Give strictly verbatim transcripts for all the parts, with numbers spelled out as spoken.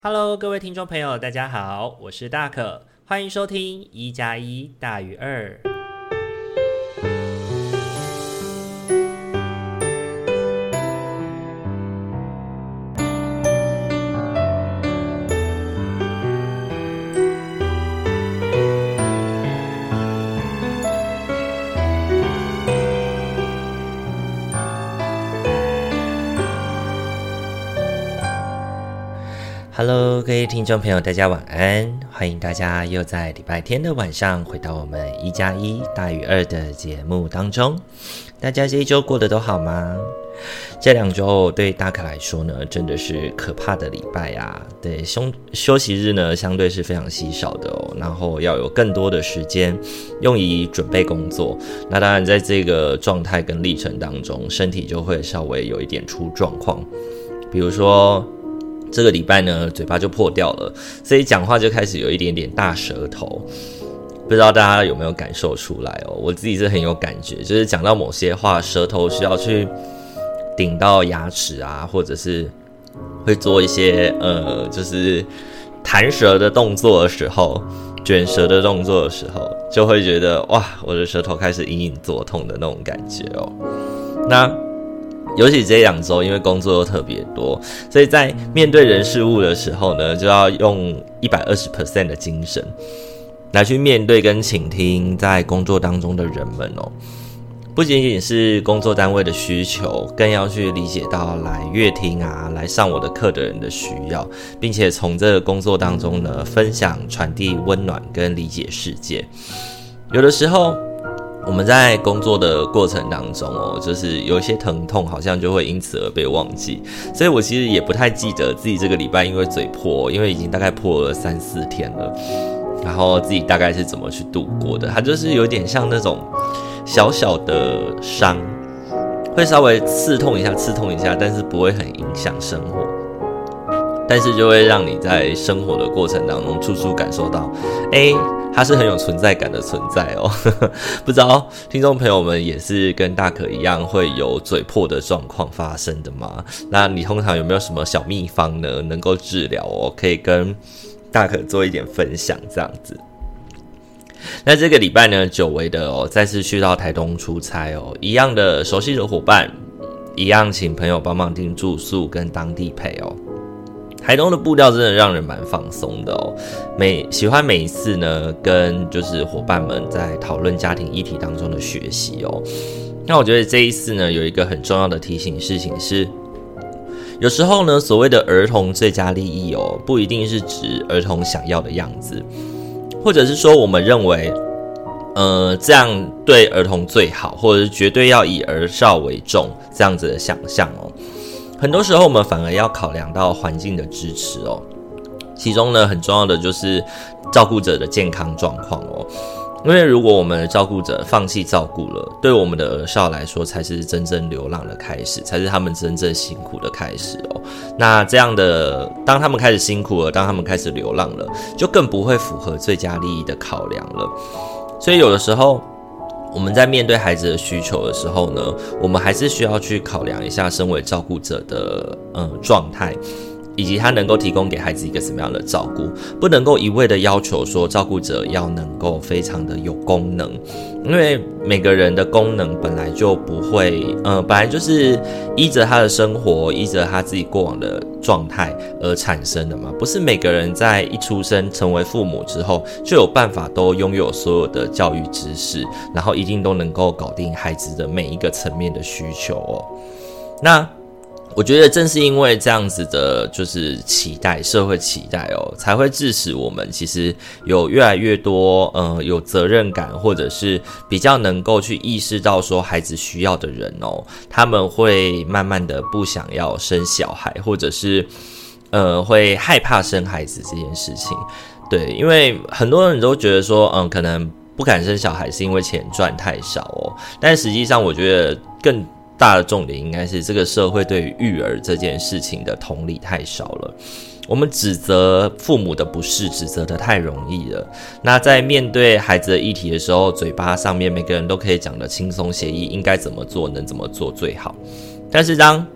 Hello， 各位听众朋友，大家好，我是大可，欢迎收听一加一大于二。Hello， 各位听众朋友，大家晚安！欢迎大家又在礼拜天的晚上回到我们一加一大于二的节目当中。大家这一周过得都好吗？这两周对大可来说呢，真的是可怕的礼拜啊！对，休休息日呢，相对是非常稀少的哦。然后要有更多的时间用以准备工作。那当然，在这个状态跟历程当中，身体就会稍微有一点出状况，比如说。这个礼拜呢，嘴巴就破掉了，所以讲话就开始有一点点大舌头，不知道大家有没有感受出来哦？我自己是很有感觉，就是讲到某些话，舌头需要去顶到牙齿啊，或者是会做一些呃，就是弹舌的动作的时候，卷舌的动作的时候，就会觉得哇，我的舌头开始隐隐作痛的那种感觉哦。那尤其这两周，因为工作又特别多，所以在面对人事物的时候呢，就要用 百分之一百二十 的精神来去面对跟倾听在工作当中的人们哦。不仅仅是工作单位的需求，更要去理解到来乐听啊、来上我的课的人的需要，并且从这个工作当中呢，分享、传递温暖跟理解世界。有的时候。我们在工作的过程当中哦，就是有一些疼痛好像就会因此而被忘记，所以我其实也不太记得自己这个礼拜因为嘴破，因为已经大概破了三四天了，然后自己大概是怎么去度过的。它就是有点像那种小小的伤，会稍微刺痛一下刺痛一下，但是不会很影响生活，但是就会让你在生活的过程当中处处感受到诶它是很有存在感的存在哦。不知道听众朋友们也是跟大可一样会有嘴破的状况发生的吗？那你通常有没有什么小秘方呢，能够治疗哦？可以跟大可做一点分享这样子。那这个礼拜呢，久违的哦，再次去到台东出差哦，一样的熟悉的伙伴，一样请朋友帮忙订住宿跟当地陪哦。台东的步调真的让人蛮放松的哦，每喜欢每一次呢跟就是伙伴们在讨论家庭议题当中的学习哦。那我觉得这一次呢有一个很重要的提醒事情是，有时候呢所谓的儿童最佳利益哦，不一定是指儿童想要的样子，或者是说我们认为呃这样对儿童最好，或者是绝对要以儿少为重这样子的想象哦。很多时候我们反而要考量到环境的支持哦，其中呢很重要的就是照顾者的健康状况哦，因为如果我们的照顾者放弃照顾了，对我们的儿少来说才是真正流浪的开始，才是他们真正辛苦的开始哦。那这样的，当他们开始辛苦了，当他们开始流浪了，就更不会符合最佳利益的考量了。所以有的时候我们在面对孩子的需求的时候呢，我们还是需要去考量一下身为照顾者的呃状态，以及他能够提供给孩子一个什么样的照顾，不能够一味的要求说照顾者要能够非常的有功能，因为每个人的功能本来就不会，呃，本来就是依着他的生活，依着他自己过往的状态而产生的嘛，不是每个人在一出生成为父母之后就有办法都拥有所有的教育知识，然后一定都能够搞定孩子的每一个层面的需求哦。那我觉得正是因为这样子的就是期待，社会期待哦，才会致使我们其实有越来越多呃有责任感，或者是比较能够去意识到说孩子需要的人哦，他们会慢慢的不想要生小孩，或者是呃会害怕生孩子这件事情。对，因为很多人都觉得说嗯可能不敢生小孩是因为钱赚太少哦，但实际上我觉得更大的重点应该是这个社会对于育儿这件事情的同理太少了，我们指责父母的不是指责的太容易了。那在面对孩子的议题的时候，嘴巴上面每个人都可以讲得轻松写意，应该怎么做能怎么做最好，但是当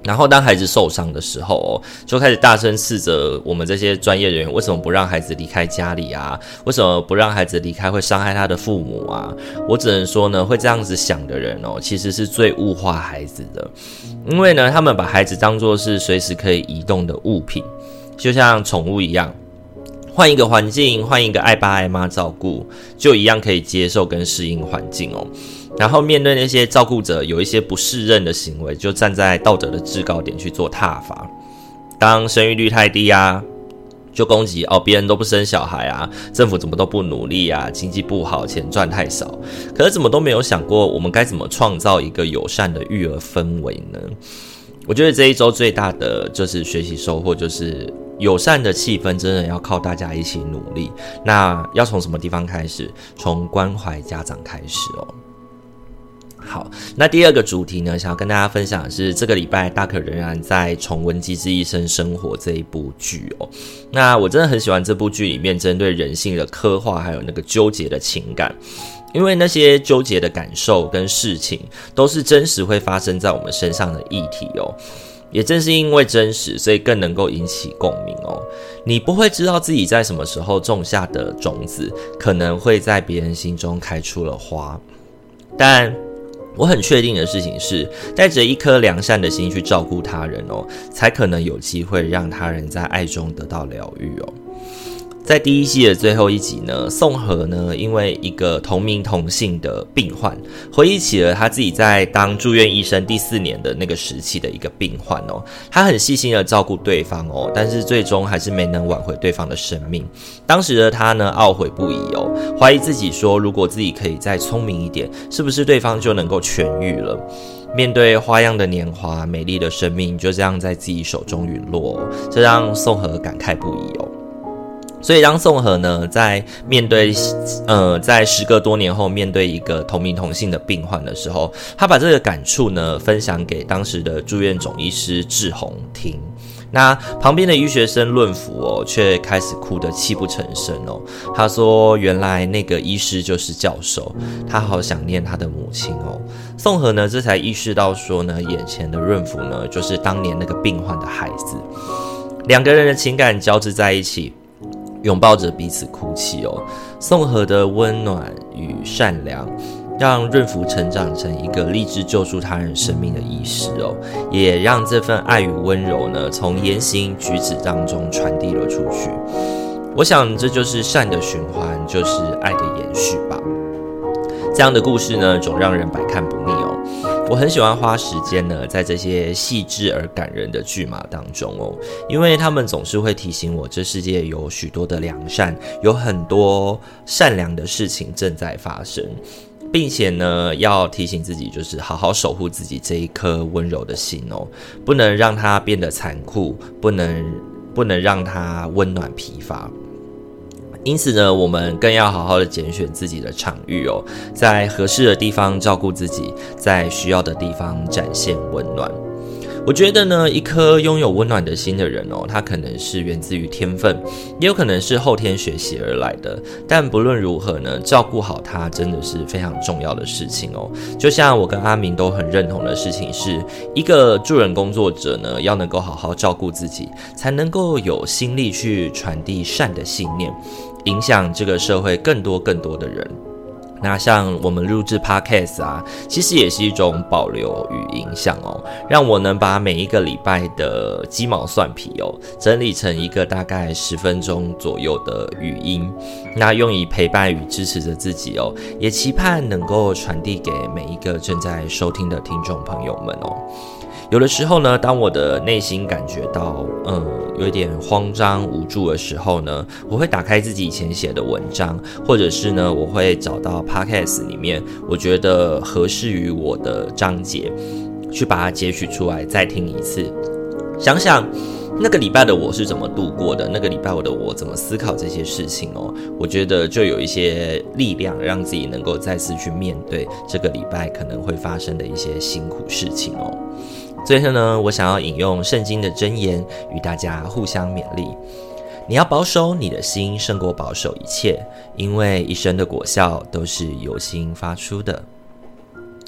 然后当孩子受伤的时候哦，就开始大声斥责我们这些专业人员为什么不让孩子离开家里啊？为什么不让孩子离开会伤害他的父母啊？我只能说呢，会这样子想的人哦，其实是最物化孩子的，因为呢，他们把孩子当作是随时可以移动的物品，就像宠物一样，换一个环境，换一个爱爸爱妈照顾，就一样可以接受跟适应环境哦。然后面对那些照顾者有一些不适任的行为，就站在道德的制高点去做挞伐。当生育率太低啊，就攻击哦，别人都不生小孩啊，政府怎么都不努力啊，经济不好，钱赚太少。可是怎么都没有想过，我们该怎么创造一个友善的育儿氛围呢？我觉得这一周最大的就是学习收获，就是友善的气氛真的要靠大家一起努力。那要从什么地方开始？从关怀家长开始哦。好，那第二个主题呢，想要跟大家分享的是这个礼拜大可仍然在重温《机智医生生活》这一部剧哦。那我真的很喜欢这部剧里面针对人性的刻画，还有那个纠结的情感，因为那些纠结的感受跟事情都是真实会发生在我们身上的议题哦。也正是因为真实，所以更能够引起共鸣哦。你不会知道自己在什么时候种下的种子，可能会在别人心中开出了花，但我很确定的事情是，带着一颗良善的心去照顾他人哦，才可能有机会让他人在爱中得到疗愈哦。在第一季的最后一集呢，宋和呢因为一个同名同姓的病患，回忆起了他自己在当住院医生第四年的那个时期的一个病患哦，他很细心的照顾对方哦，但是最终还是没能挽回对方的生命。当时的他呢懊悔不已哦，怀疑自己说，如果自己可以再聪明一点，是不是对方就能够痊愈了？面对花样的年华，美丽的生命就这样在自己手中陨落哦，这让宋和感慨不已哦。所以当宋和呢在面对呃在时隔多年后面对一个同名同姓的病患的时候，他把这个感触呢分享给当时的住院总医师志宏听。那旁边的医学生论福哦，却开始哭得泣不成声哦。他说，原来那个医师就是教授，他好想念他的母亲哦。宋和呢这才意识到说呢，眼前的润福呢就是当年那个病患的孩子。两个人的情感交织在一起，拥抱着彼此哭泣哦。宋和的温暖与善良，让润福成长成一个立志救助他人生命的医师哦，也让这份爱与温柔呢，从言行举止当中传递了出去。我想这就是善的循环，就是爱的延续吧。这样的故事呢，总让人百看不腻哦。我很喜欢花时间呢，在这些细致而感人的剧码当中哦，因为他们总是会提醒我，这世界有许多的良善，有很多善良的事情正在发生，并且呢，要提醒自己，就是好好守护自己这一颗温柔的心哦，不能让它变得残酷，不能不能让它温暖疲乏。因此呢，我们更要好好的拣选自己的场域哦，在合适的地方照顾自己，在需要的地方展现温暖。我觉得呢，一颗拥有温暖的心的人哦，他可能是源自于天分，也有可能是后天学习而来的。但不论如何呢，照顾好他真的是非常重要的事情哦。就像我跟阿明都很认同的事情是，一个助人工作者呢，要能够好好照顾自己，才能够有心力去传递善的信念，影响这个社会更多更多的人。那像我们录制 podcast 啊，其实也是一种保留与影响哦，让我能把每一个礼拜的鸡毛蒜皮哦，整理成一个大概十分钟左右的语音，那用以陪伴与支持着自己哦，也期盼能够传递给每一个正在收听的听众朋友们哦。有的时候呢，当我的内心感觉到嗯有一点慌张无助的时候呢，我会打开自己以前写的文章，或者是呢，我会找到 podcast 里面我觉得合适于我的章节，去把它截取出来再听一次，想想那个礼拜的我是怎么度过的，那个礼拜我的我怎么思考这些事情哦，我觉得就有一些力量让自己能够再次去面对这个礼拜可能会发生的一些辛苦事情哦。最后呢，我想要引用圣经的箴言与大家互相勉励。你要保守你的心胜过保守一切，因为一生的果效都是由心发出的。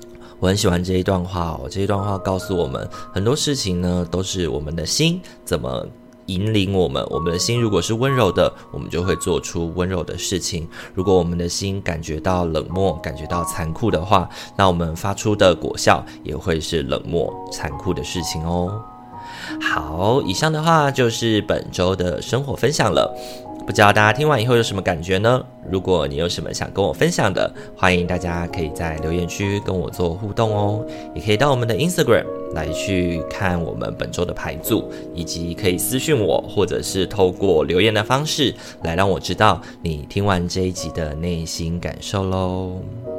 我很喜欢这一段话哦，这一段话告诉我们很多事情呢，都是我们的心怎么引领我们。我们的心如果是温柔的，我们就会做出温柔的事情；如果我们的心感觉到冷漠，感觉到残酷的话，那我们发出的果效也会是冷漠残酷的事情哦。好，以上的话就是本周的生活分享了。不知道大家听完以后有什么感觉呢？如果你有什么想跟我分享的，欢迎大家可以在留言区跟我做互动哦，也可以到我们的 Instagram 来去看我们本周的牌组，以及可以私讯我，或者是透过留言的方式来让我知道你听完这一集的内心感受咯。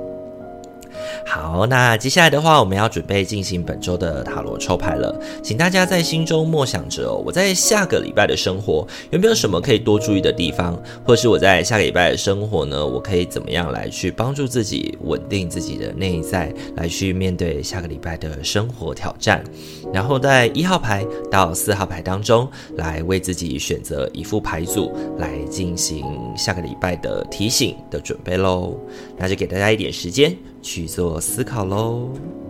好，那接下来的话，我们要准备进行本周的塔罗抽牌了。请大家在心中默想着哦，我在下个礼拜的生活有没有什么可以多注意的地方，或是我在下个礼拜的生活呢，我可以怎么样来去帮助自己稳定自己的内在，来去面对下个礼拜的生活挑战。然后在一号牌到四号牌当中，来为自己选择一副牌组来进行下个礼拜的提醒的准备咯。那就给大家一点时间去做思考咯。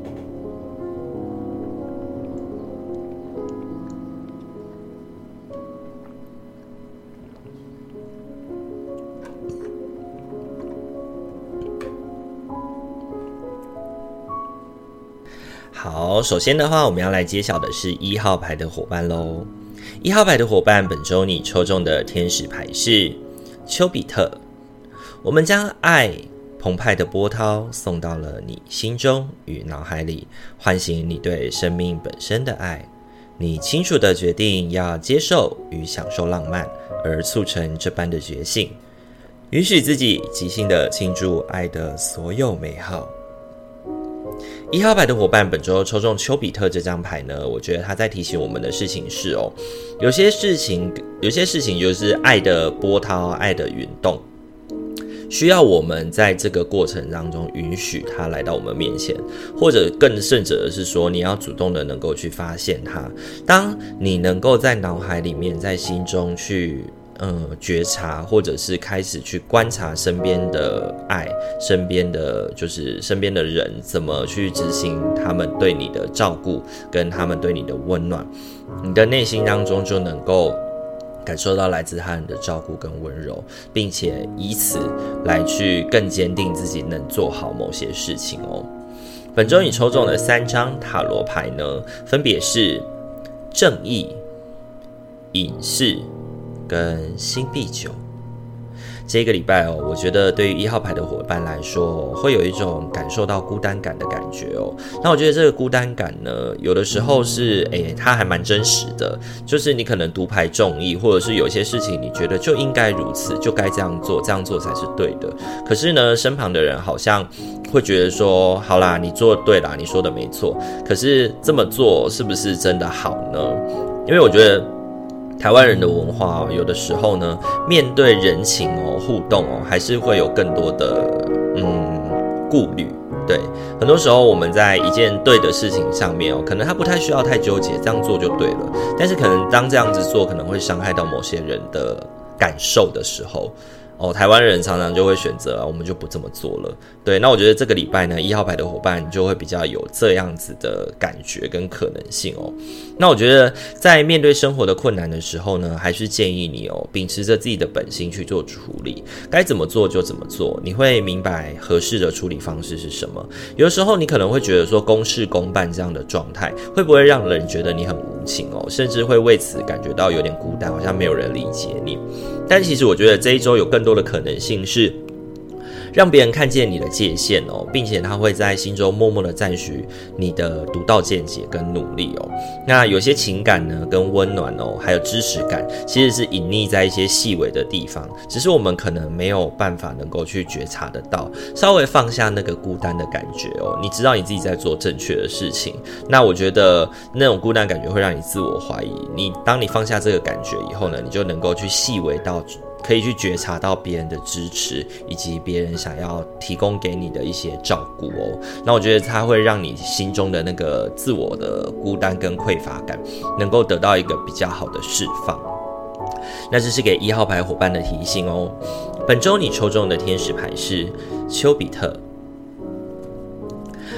好，首先的话，我们要来揭晓的是一号牌的伙伴咯。一号牌的伙伴，本周你抽中的天使牌是丘比特。我们将爱澎湃的波涛送到了你心中与脑海里，唤醒你对生命本身的爱。你清楚地决定要接受与享受浪漫，而促成这般的觉醒，允许自己即兴地庆祝爱的所有美好。一号牌的伙伴，本周抽中丘比特这张牌呢，我觉得他在提醒我们的事情是哦，有些事情，有些事情就是爱的波涛，爱的云动，需要我们在这个过程当中允许它来到我们面前，或者更甚者的是说，你要主动的能够去发现它。当你能够在脑海里面，在心中去嗯觉察，或者是开始去观察身边的爱，身边的就是身边的人怎么去执行他们对你的照顾，跟他们对你的温暖，你的内心当中就能够感受到来自他人的照顾跟温柔，并且以此来去更坚定自己能做好某些事情哦。本周你抽中的三张塔罗牌呢，分别是正义、隐士跟星币九。这个礼拜哦，我觉得对于一号牌的伙伴来说，会有一种感受到孤单感的感觉哦。那我觉得这个孤单感呢，有的时候是诶，它还蛮真实的，就是你可能独排众议，或者是有些事情你觉得就应该如此，就该这样做，这样做才是对的。可是呢，身旁的人好像会觉得说，好啦，你做对啦，你说的没错，可是这么做是不是真的好呢？因为我觉得台湾人的文化、哦、有的时候呢，面对人情哦、互动哦，还是会有更多的嗯顾虑。对，很多时候我们在一件对的事情上面哦，可能他不太需要太纠结，这样做就对了。但是可能当这样子做可能会伤害到某些人的感受的时候，哦，台湾人常常就会选择、啊、我们就不这么做了。对，那我觉得这个礼拜呢，一号牌的伙伴就会比较有这样子的感觉跟可能性哦。那我觉得在面对生活的困难的时候呢，还是建议你哦，秉持着自己的本心去做处理，该怎么做就怎么做，你会明白合适的处理方式是什么。有的时候你可能会觉得说公事公办这样的状态，会不会让人觉得你很无情哦，甚至会为此感觉到有点孤单，好像没有人理解你。但其实我觉得这一周有更多的可能性是让别人看见你的界限哦，并且他会在心中默默的赞许你的独到见解跟努力哦。那有些情感呢，跟温暖哦，还有支持感，其实是隐匿在一些细微的地方，只是我们可能没有办法能够去觉察得到。稍微放下那个孤单的感觉哦，你知道你自己在做正确的事情，那我觉得那种孤单感觉会让你自我怀疑。你当你放下这个感觉以后呢，你就能够去细微到可以去觉察到别人的支持，以及别人想要提供给你的一些照顾哦。那我觉得它会让你心中的那个自我的孤单跟匮乏感，能够得到一个比较好的释放。那这是给一号牌伙伴的提醒哦。本周你抽中的天使牌是丘比特。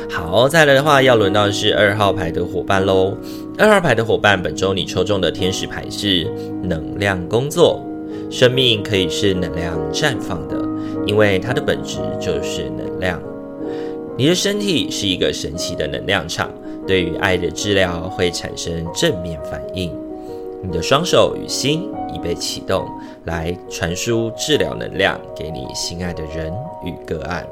好，再来的话，要轮到的是二号牌的伙伴咯。二号牌的伙伴，本周你抽中的天使牌是能量工作。生命可以是能量绽放的，因为它的本质就是能量。你的身体是一个神奇的能量场，对于爱的治疗会产生正面反应。你的双手与心已被启动，来传输治疗能量给你心爱的人与个案。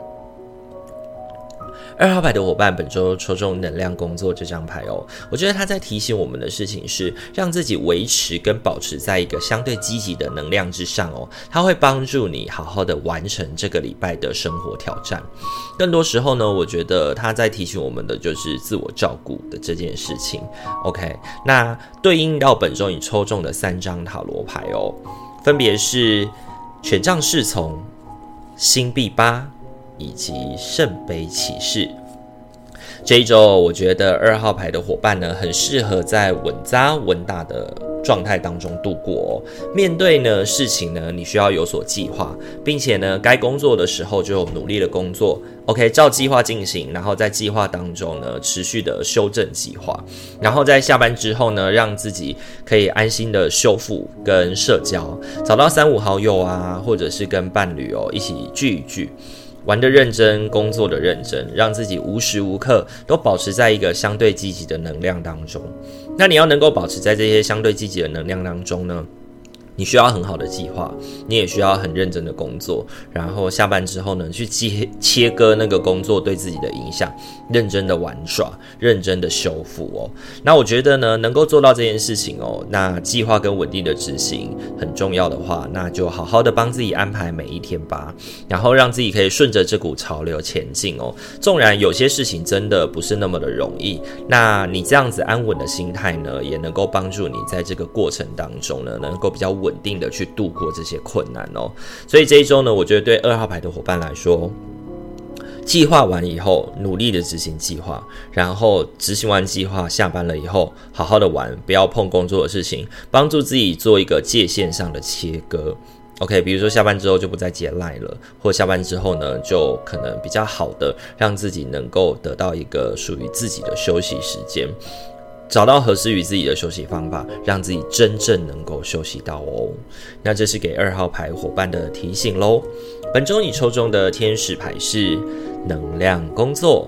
二号牌的伙伴本周抽中能量工作这张牌哦，我觉得他在提醒我们的事情是让自己维持跟保持在一个相对积极的能量之上哦，它会帮助你好好的完成这个礼拜的生活挑战。更多时候呢，我觉得他在提醒我们的就是自我照顾的这件事情。OK， 那对应到本周你抽中的三张塔罗牌哦，分别是权杖侍从、星币八以及圣杯骑士。这一周我觉得二号牌的伙伴呢，很适合在稳扎稳打的状态当中度过哦。面对呢事情呢，你需要有所计划，并且呢该工作的时候就努力的工作 OK， 照计划进行，然后在计划当中呢持续的修正计划，然后在下班之后呢，让自己可以安心的修复跟社交，找到三五好友啊，或者是跟伴侣哦一起聚一聚，玩得认真，工作的认真，让自己无时无刻都保持在一个相对积极的能量当中。那你要能够保持在这些相对积极的能量当中呢，你需要很好的计划，你也需要很认真的工作，然后下班之后呢，去切切割那个工作对自己的影响，认真的玩耍，认真的修复哦。那我觉得呢，能够做到这件事情哦，那计划跟稳定的执行很重要的话，那就好好的帮自己安排每一天吧，然后让自己可以顺着这股潮流前进哦。纵然有些事情真的不是那么的容易，那你这样子安稳的心态呢，也能够帮助你在这个过程当中呢，能够比较稳定的去度过这些困难哦。所以这一周呢，我觉得对二号牌的伙伴来说，计划完以后努力的执行计划，然后执行完计划下班了以后好好的玩，不要碰工作的事情，帮助自己做一个界限上的切割。OK， 比如说下班之后就不再接 LINE 了，或下班之后呢，就可能比较好的让自己能够得到一个属于自己的休息时间，找到合适于自己的休息方法，让自己真正能够休息到哦。那这是给二号牌伙伴的提醒咯。本周你抽中的天使牌是能量工作。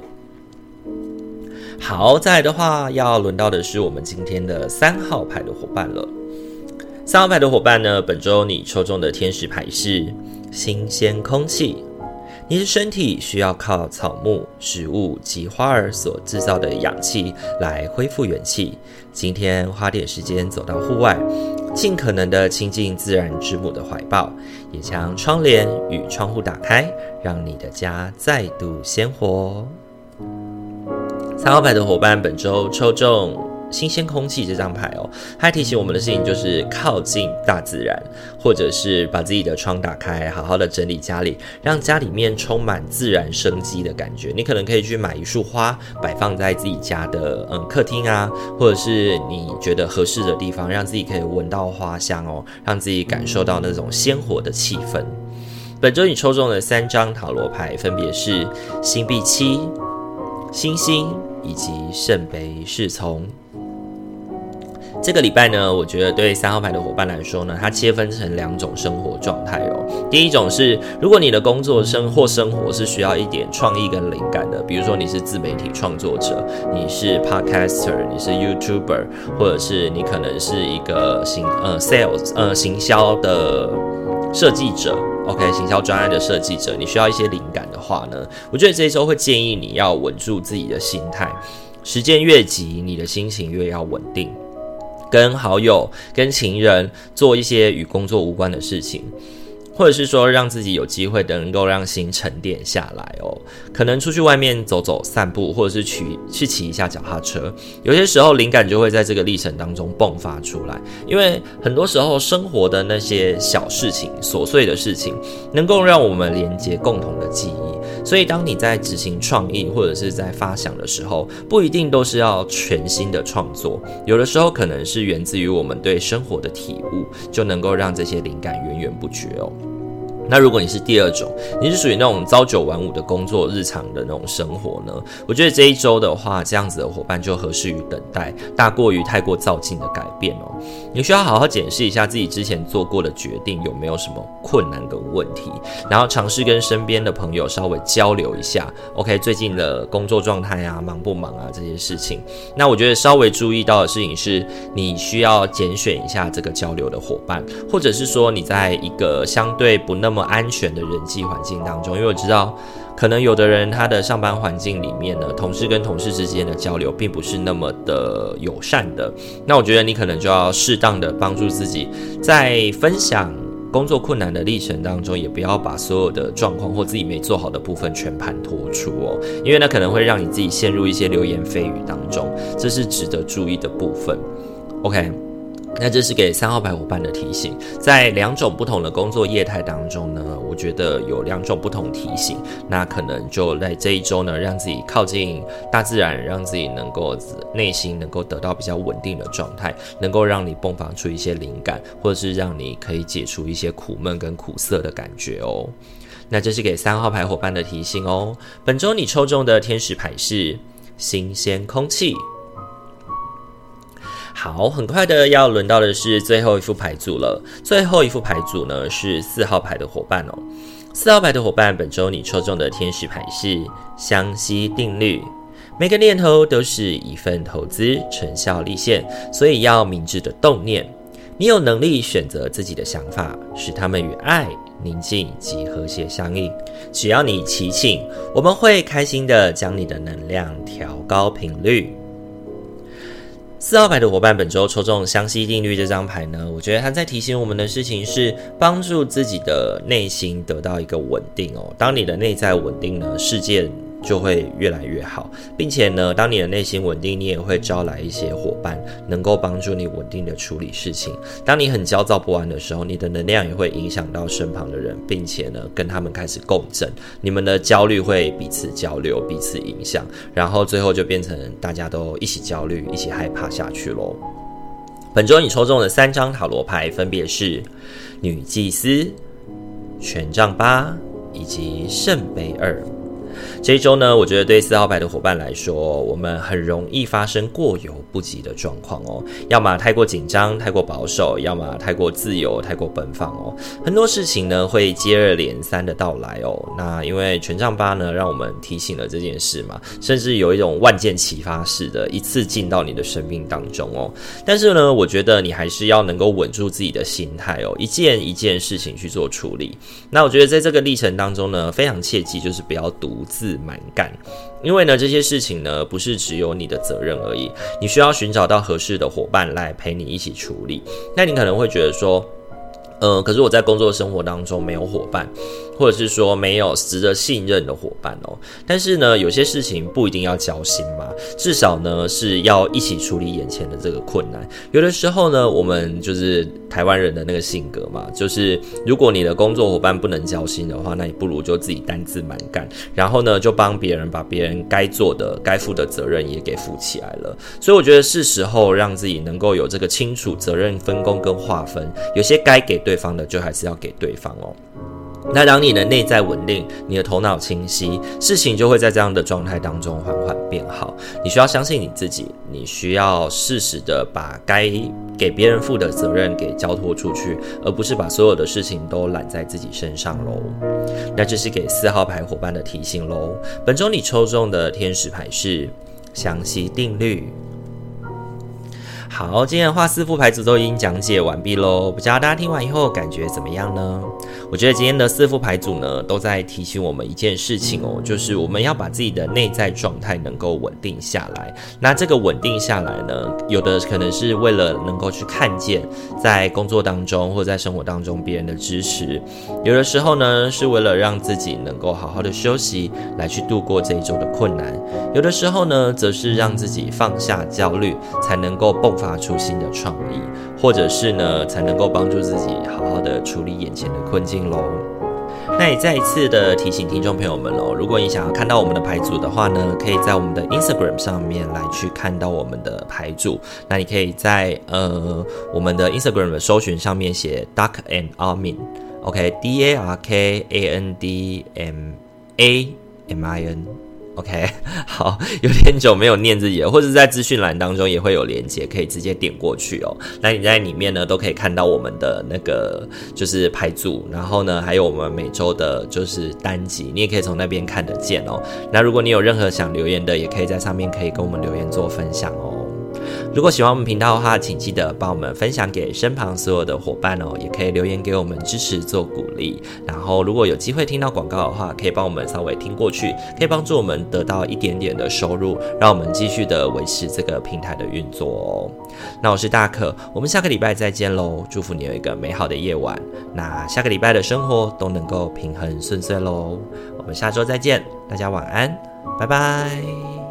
好，再来的话要轮到的是我们今天的三号牌的伙伴了。三号牌的伙伴呢，本周你抽中的天使牌是新鲜空气。你的身体需要靠草木、植物及花儿所制造的氧气来恢复元气。今天花点时间走到户外，尽可能的亲近自然之母的怀抱，也将窗帘与窗户打开，让你的家再度鲜活。三号牌的伙伴本周抽中新鲜空气这张牌哦，它提醒我们的事情就是靠近大自然，或者是把自己的窗打开，好好的整理家里，让家里面充满自然生机的感觉。你可能可以去买一束花，摆放在自己家的嗯客厅啊，或者是你觉得合适的地方，让自己可以闻到花香哦，让自己感受到那种鲜活的气氛。本周你抽中的三张塔罗牌分别是星币七、星星以及圣杯侍从。这个礼拜呢，我觉得对三号牌的伙伴来说呢，它切分成两种生活状态哦。第一种是，如果你的工作生或生活是需要一点创意跟灵感的，比如说你是自媒体创作者，你是 podcaster， 你是 YouTuber， 或者是你可能是一个行呃 sales 呃行销的设计者 ，OK， 行销专案的设计者，你需要一些灵感的话呢，我觉得这一周会建议你要稳住自己的心态，时间越急，你的心情越要稳定。跟好友、跟情人做一些与工作无关的事情，或者是说让自己有机会能够让心沉淀下来哦。可能出去外面走走、散步，或者是去去骑一下脚踏车。有些时候灵感就会在这个历程当中迸发出来，因为很多时候生活的那些小事情、琐碎的事情，能够让我们连接共同的记忆。所以当你在执行创意或者是在发想的时候，不一定都是要全新的创作，有的时候可能是源自于我们对生活的体悟，就能够让这些灵感源源不绝哦。 那如果你是第二种，你是属于那种朝九晚五的工作日常的那种生活呢，我觉得这一周的话，这样子的伙伴就合适于等待，大过于太过躁进的改变哦。你需要好好检视一下自己之前做过的决定有没有什么困难跟问题，然后尝试跟身边的朋友稍微交流一下 OK 最近的工作状态啊，忙不忙啊这些事情。那我觉得稍微注意到的事情是，你需要拣选一下这个交流的伙伴，或者是说你在一个相对不那么安全的人际环境当中，因为我知道可能有的人他的上班环境里面呢，同事跟同事之间的交流并不是那么的友善的，那我觉得你可能就要适当的帮助自己，在分享工作困难的历程当中，也不要把所有的状况或自己没做好的部分全盘托出哦，因为那可能会让你自己陷入一些流言蜚语当中，这是值得注意的部分。 OK，那这是给三号牌伙伴的提醒，在两种不同的工作业态当中呢，我觉得有两种不同提醒，那可能就在这一周呢，让自己靠近大自然，让自己能够内心能够得到比较稳定的状态，能够让你迸发出一些灵感，或者是让你可以解除一些苦闷跟苦涩的感觉哦。那这是给三号牌伙伴的提醒哦。本周你抽中的天使牌是新鲜空气。好，很快的要轮到的是最后一副牌组了。最后一副牌组呢是四号牌的伙伴哦。四号牌的伙伴，本周你抽中的天使牌是相吸定律。每个念头都是一份投资，成效立现，所以要明智的动念。你有能力选择自己的想法，使他们与爱、宁静及和谐相应。只要你祈请，我们会开心的将你的能量调高频率。四号牌的伙伴，本周抽中相吸定律这张牌呢，我觉得它在提醒我们的事情是帮助自己的内心得到一个稳定哦。当你的内在稳定呢，世界就会越来越好，并且呢，当你的内心稳定，你也会招来一些伙伴，能够帮助你稳定的处理事情。当你很焦躁不安的时候，你的能量也会影响到身旁的人，并且呢，跟他们开始共振，你们的焦虑会彼此交流，彼此影响，然后最后就变成大家都一起焦虑，一起害怕下去咯。本周你抽中的三张塔罗牌分别是女祭司、权杖八以及圣杯二。这一周呢，我觉得对四号牌的伙伴来说，我们很容易发生过犹不及的状况哦，要么太过紧张、太过保守，要么太过自由、太过奔放哦。很多事情呢会接二连三的到来哦。那因为权杖八呢，让我们提醒了这件事嘛，甚至有一种万箭齐发式的一次进到你的生命当中哦。但是呢，我觉得你还是要能够稳住自己的心态哦，一件一件事情去做处理。那我觉得在这个历程当中呢，非常切记就是不要独自蛮干，因为呢这些事情呢不是只有你的责任而已，你需要寻找到合适的伙伴来陪你一起处理。那你可能会觉得说呃，可是我在工作生活当中没有伙伴，或者是说没有值得信任的伙伴哦。但是呢，有些事情不一定要交心嘛，至少呢是要一起处理眼前的这个困难。有的时候呢，我们就是台湾人的那个性格嘛，就是如果你的工作伙伴不能交心的话，那你不如就自己单自蛮干，然后呢就帮别人把别人该做的、该负的责任也给负起来了。所以我觉得是时候让自己能够有这个清楚责任分工跟划分，有些该给对方的就还是要给对方哦。那当你的内在稳定，你的头脑清晰，事情就会在这样的状态当中缓缓变好。你需要相信你自己，你需要适时的把该给别人负的责任给交托出去，而不是把所有的事情都揽在自己身上咯。那这是给四号牌伙伴的提醒咯。本周你抽中的天使牌是相吸定律。好，今天的话四副牌组都已经讲解完毕咯，不知道大家听完以后感觉怎么样呢？我觉得今天的四副牌组呢，都在提醒我们一件事情哦，就是我们要把自己的内在状态能够稳定下来。那这个稳定下来呢，有的可能是为了能够去看见在工作当中或在生活当中别人的支持，有的时候呢是为了让自己能够好好的休息，来去度过这一周的困难，有的时候呢则是让自己放下焦虑，才能够迸发出新的创意，或者是呢才能够帮助自己好好的处理眼前的困境咯。那也再一次的提醒听众朋友们咯，如果你想要看到我们的牌组的话呢，可以在我们的 Instagram 上面来去看到我们的牌组。那你可以在呃我们的 Instagram 的搜寻上面写 Dark and Armin OK，D A R K A N D M A M I N。OK， 好，有点久没有念自己了，或者在资讯栏当中也会有连结，可以直接点过去哦。那你在里面呢都可以看到我们的那个就是排组，然后呢还有我们每周的就是单集，你也可以从那边看得见哦。那如果你有任何想留言的，也可以在上面可以跟我们留言做分享哦。如果喜欢我们频道的话，请记得帮我们分享给身旁所有的伙伴哦，也可以留言给我们支持做鼓励。然后如果有机会听到广告的话，可以帮我们稍微听过去，可以帮助我们得到一点点的收入，让我们继续的维持这个平台的运作哦。那我是大可，我们下个礼拜再见喽，祝福你有一个美好的夜晚，那下个礼拜的生活都能够平衡顺遂喽。我们下周再见，大家晚安，拜拜。